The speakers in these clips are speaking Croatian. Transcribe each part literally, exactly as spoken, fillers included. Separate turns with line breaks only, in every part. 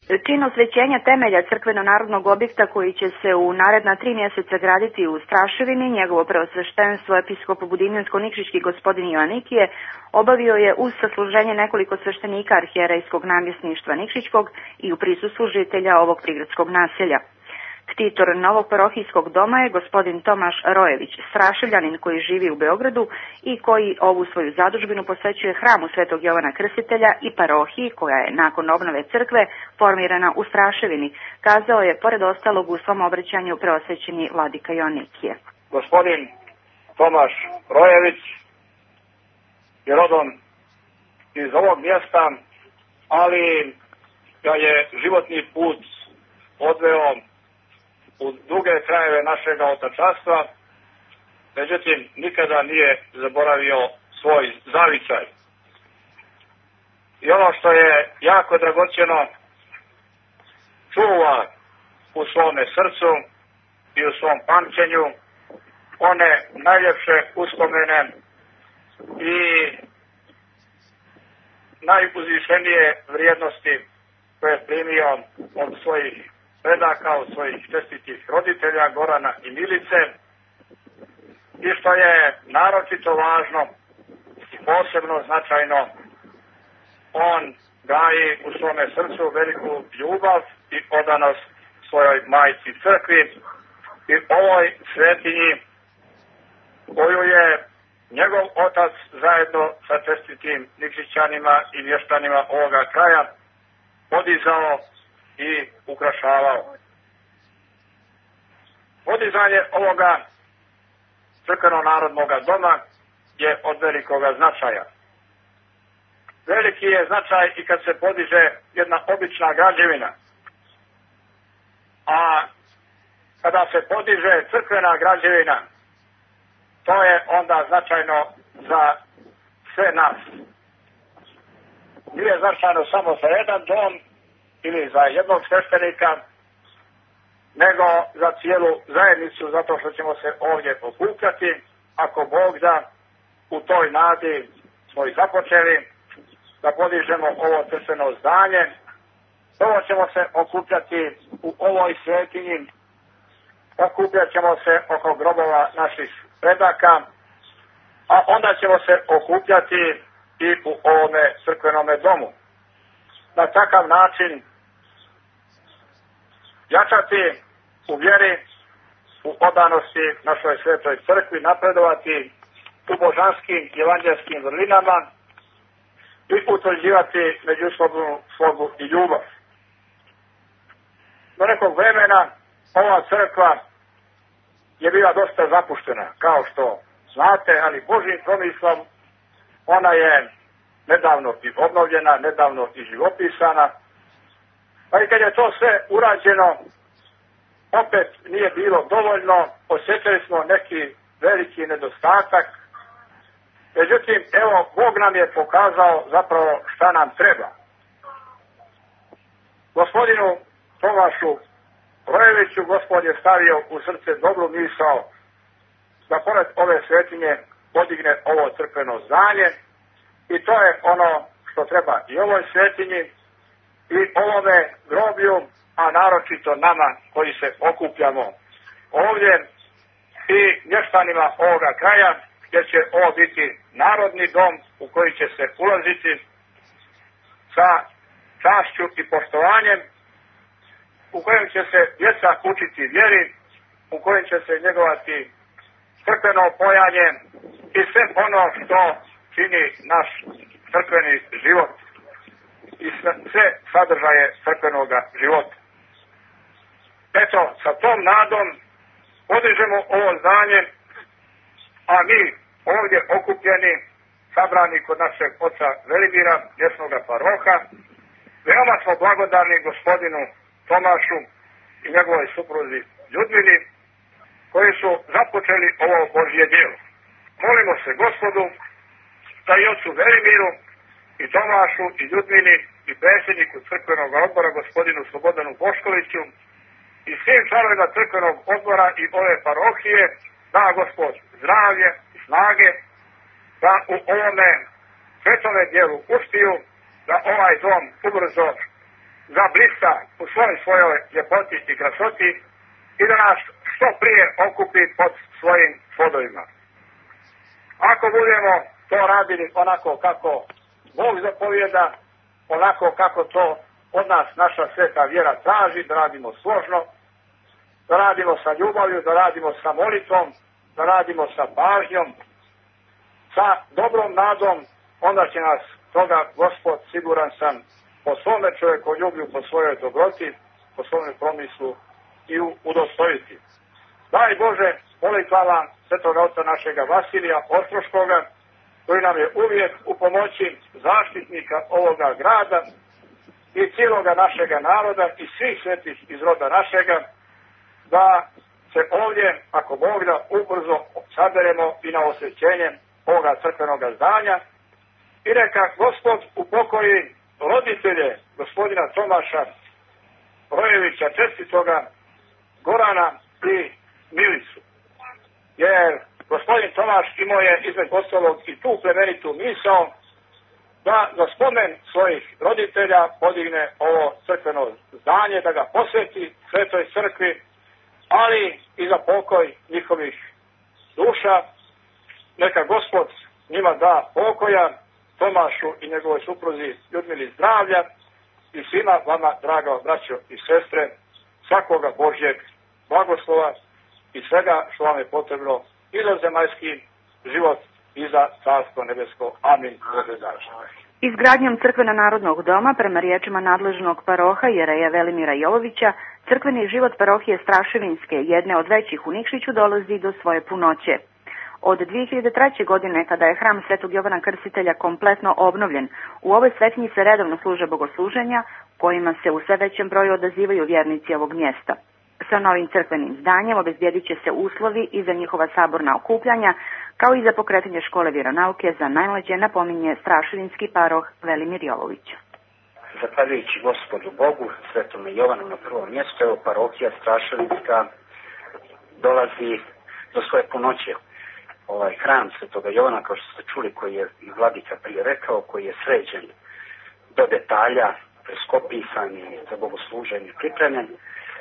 Čin osvećenja temelja crkveno-narodnog objekta koji će se u naredna tri mjeseca graditi u Straševini, njegovo preosveštenstvo episkop Budimljansko-Nikšićki gospodin Joanikije obavio je uz sasluženje nekoliko sveštenika arhijerejskog namjesništva Nikšićkog i u prisustvu žitelja ovog prigradskog naselja. Ktitor novog parohijskog doma je gospodin Tomaš Rojević, Straševljanin koji živi u Beogradu i koji ovu svoju zadužbinu posvećuje hramu Svetog Jovana Krstitelja i parohiji koja je nakon obnove crkve formirana u Straševini, kazao je pored ostalog u svom obraćanju preosvećeni vladika Joanikije.
Gospodin Tomaš Rojević je rodom iz ovog mjesta, ali ga je životni put odveo u druge krajeve našega otačanstva, međutim nikada nije zaboravio svoj zavičaj. I ono što je jako dragocjeno, čuva u svome srcu i u svom pamćenju one najljepše uspomene i najuzvišenije vrijednosti koje je primio od svojih predaka, od svojih čestitih roditelja Gorana i Milice, i što je naročito važno i posebno značajno, on gaji u svome srcu veliku ljubav i odanost svojoj majci crkvi i ovoj svetinji koju je njegov otac zajedno sa čestitim Nikšićanima i mještanima ovoga kraja podizao i ukrašavao. Podizanje ovoga crkveno-narodnog doma je od velikoga značaja. Veliki je značaj i kad se podiže jedna obična građevina. A kada se podiže crkvena građevina, to je onda značajno za sve nas. Nije značajno samo za jedan dom ili za jednog sveštenika, nego za cijelu zajednicu, zato što ćemo se ovdje okupljati, ako Bog da, u toj nadi smo i započeli da podižemo ovo crkveno zdanje. Prvo ćemo se okupljati u ovoj svetinji, okupljat ćemo se oko grobova naših predaka, a onda ćemo se okupljati i u ovome crkvenome domu. Na takav način jačati u vjeri, u odanosti našoj svetoj crkvi, napredovati u božanskim i evanđelskim vrlinama i utvrđivati međusobnu slogu i ljubav. Do nekog vremena ova crkva je bila dosta zapuštena, kao što znate, ali Božjim promislom ona je nedavno i obnovljena, nedavno i živopisana. Pa i kad je to sve urađeno, opet nije bilo dovoljno, osjećali smo neki veliki nedostatak. Međutim, evo, Bog nam je pokazao zapravo šta nam treba. Gospodinu Tomašu Rojeviću Gospod je stavio u srce dobru misao da pored ove svetinje podigne ovo crkveno zdanje, i to je ono što treba i ovoj svetinji i ovome groblju, a naročito nama koji se okupljamo ovdje i mještanima ovoga kraja, gdje će ovo biti narodni dom u koji će se ulaziti sa čašću i poštovanjem, u kojem će se djeca učiti vjeri, u kojem će se njegovati crkveno pojanje i sve ono što čini naš crkveni život i sve sadržaje crkvenog života. Eto, sa tom nadom podižemo ovo zdanje, a mi ovdje okupljeni, sabrani kod našeg oca Velimira, mjesnoga paroha, veoma smo blagodarni gospodinu Tomašu i njegovoj supruzi Ljudmili, koji su započeli ovo Božje djelo. Molimo se Gospodu da i ocu Velimiru i Tomašu i Ljudmili i predsjedniku crkvenog odbora gospodinu Slobodanu Boškoviću i svim članovima crkvenog odbora i ove parohije da Gospod zdravlje i snage, da u ovome svetome djelu uspiju, da ovaj dom ubrzo zablista u svoj svojoj ljepoti i krasoti i da nas što prije okupi pod svojim plodovima. Ako budemo to radili onako kako Bog zapovijeda, onako kako to od nas naša sveta vjera traži, da radimo složno, da radimo sa ljubavlju, da radimo sa molitvom, da radimo sa pažnjom, sa dobrom nadom, onda će nas toga Gospod, siguran sam, po svome čovjekoljublju, po svojoj dobroti, po svome promislu i udostojiti. Daj Bože, molitvama svetoga oca našega Vasilija Ostroškoga, koji nam je uvijek u pomoći zaštitnika ovoga grada i cijeloga našega naroda i svih svetih iz roda našega, da se ovdje, ako Bog da, ubrzo saberemo i na osvećenje ovoga crkvenog zdanja i neka Gospod upokoji roditelje gospodina Tomaša Rojevića, čestitoga, Gorana i Milicu. Jer gospodin Tomaš imao je između ostalog i tu plemenitu misao da za spomen svojih roditelja podigne ovo crkveno zdanje, da ga posveti svetoj crkvi, ali i za pokoj njihovih duša. Neka Gospod njima da pokoja, Tomašu i njegovoj supruzi Ljudmili zdravlja i svima vama, draga braćo i sestre, svakoga Božjeg blagoslova i svega što vam je potrebno i za zemaljski život i za carstvo nebesko. Amin.
Izgradnjom crkveno-narodnog doma, prema riječima nadležnog paroha jereja Velimira Jovovića, crkveni život parohije Straševinske, jedne od većih u Nikšiću, dolazi do svoje punoće. Od dvije hiljade treće. godine, kada je hram Svetog Jovana Krstitelja kompletno obnovljen, u ovoj svetinji se redovno služe bogosluženja, kojima se u sve većem broju odazivaju vjernici ovog mjesta. Sa novim crkvenim zdanjem obezbijedit će se uslovi i za njihova saborna okupljanja, kao i za pokretanje škole vjeronauke za najmlađe, napominje straševinski paroh Velimir Jovović.
Zahvaljujući Gospodu Bogu, Svetome Jovanu na prvom mjestu, evo parohija Straševinska dolazi do svoje punoće. Ovaj hram Svetoga Jovana, kao što ste čuli, koji je i vladika prije rekao, koji je sređen do detalja, preskopisan i za bogosluženje pripremljen,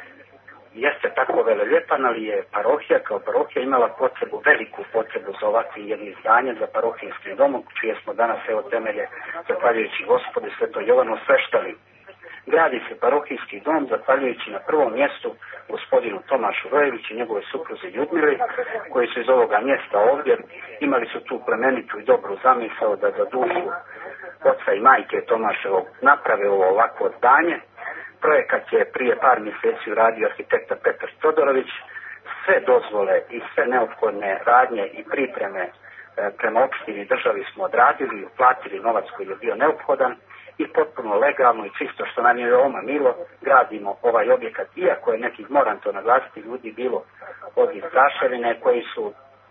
jeste tako veleljepan, ali je parohija kao parohija imala potrebu, veliku potrebu za ovakvim jednim zdanjem, za parohijskim domom, čije smo danas evo temelje, zahvaljujući Gospodu Sveto Jovanu, osveštali. Gradi se parohijski dom, zahvaljujući na prvom mjestu gospodinu Tomašu Rojeviću i njegove supruze Ljudmili, koji su iz ovoga mjesta ovdje imali su tu plemenitu i dobru zamisao da za dušu oca i majke Tomaševog naprave ovo ovakvo zdanje. Projekat je prije par mjeseci uradio arhitekta Petar Todorović. Sve dozvole i sve neophodne radnje i pripreme prema opštini i državi smo odradili i uplatili novac koji je bio neophodan i potpuno legalno i čisto, što nam je veoma milo, gradimo ovaj objekat, iako je nekih, moram to naglasiti, ljudi bilo od iz Straševine koji su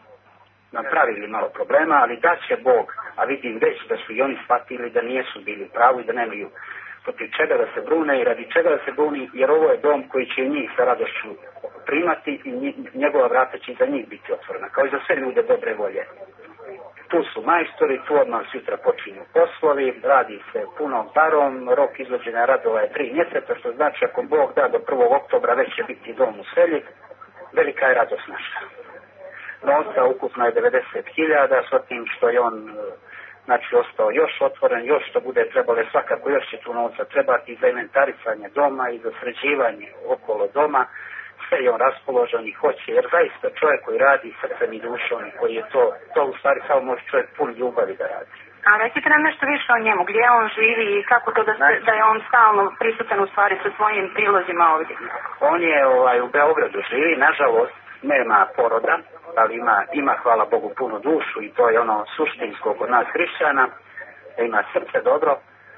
nam pravili malo problema, ali da će Bog, a vidim već da su i oni shvatili da nijesu bili pravu i da nemaju protiv čega da se brune i radi čega da se bruni, jer ovo je dom koji će njih sa radošću primati i njegova vrata će za njih biti otvorena, kao i za sve ljude dobre volje. Tu su majstori, tu odmah sutra počinju poslovi, radi se punom parom, rok izvođenja radova je tri mjeseca, što znači ako Bog da do prvog oktobra već će biti dom u selji, velika je radost naša. Novca ukupno je devedeset hiljada, s tim što je on znači ostao još otvoren, još što bude trebalo, svakako još će tu novca trebati za inventarisanje doma i za sređivanje okolo doma. Sve je on raspoložen i hoće, jer zaista čovjek koji radi srcem i dušom i koji je to, to u stvari samo može čovjek pun ljubavi da radi.
A recite nam nešto više o njemu, gdje on živi i kako to da, se, da je on stalno prisutan u stvari sa svojim prilozima ovdje?
On je ovaj, u Beogradu živi, nažalost nema poroda, ali ima, ima hvala Bogu punu dušu i to je ono suštinsko kod nas hrišćana, da ima srce dobro.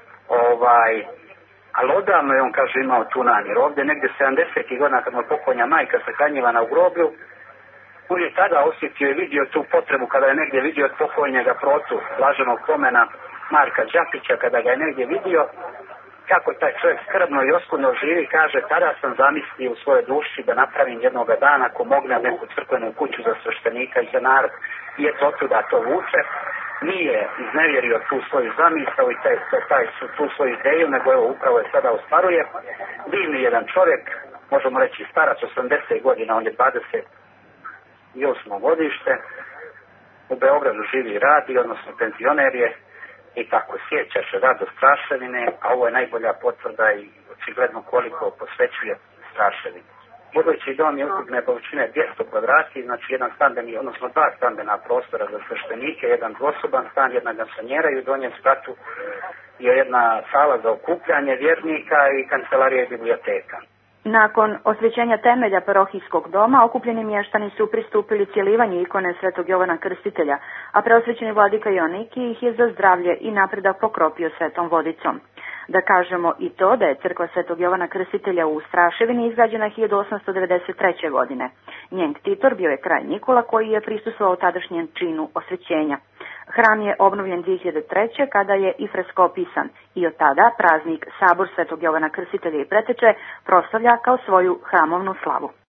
Ovaj, ali odavno je on, kaže, imao tu namjer. Ovdje negdje sedamdesetih godina kad mu je pokojna majka sahranjivana u groblju, on je tada osjetio i vidio tu potrebu kada je negdje vidio od pokojnjega protu blaženog pomena Marka Đapića, kada ga je negdje vidio kako taj čovjek skrbno i oskudno živi, kaže, tada sam zamislio u svojoj duši da napravim jednoga dana ako mogne neku crkvenu kuću za sveštenika i za narod. I eto otuda to vuče. nije iznevjerio tu svoju zamisao i taj, taj, tu svoju ideju, nego evo upravo je sada ostvaruje. Divni jedan čovjek, možemo reći starac, osamdeset godina, on je dvadeset osmo godište, u Beogradu živi i radi, odnosno penzioner je i tako sjeća se rado Straševine, a ovo je najbolja potvrda i očigledno koliko posvećuje Straševini. Budući dom je ukupne površine dvjesto kvadrati, znači jedan stambeni, odnosno dva stambena prostora za sveštenike, jedan dvosoban stan, jedna garsonjera i u donjem spratu je jedna sala za okupljanje vjernika i kancelarija i biblioteka.
Nakon osvećenja temelja parohijskog doma, okupljeni mještani su pristupili cjelivanju ikone Svetog Jovana Krstitelja, a preosvećeni vladika Joannikije ih je za zdravlje i napredak pokropio svetom vodicom. Da kažemo i to da je crkva Svetog Jovana Krstitelja u Straševini izgrađena hiljadu osamsto devedeset treće. godine. Njen ktitor bio je kralj Nikola koji je prisustvovao tadašnjem činu osvećenja. Hram je obnovljen dvije hiljade treće. kada je i fresko opisan i od tada praznik Sabor Svetog Jovana Krstitelja i Preteče proslavlja kao svoju hramovnu slavu.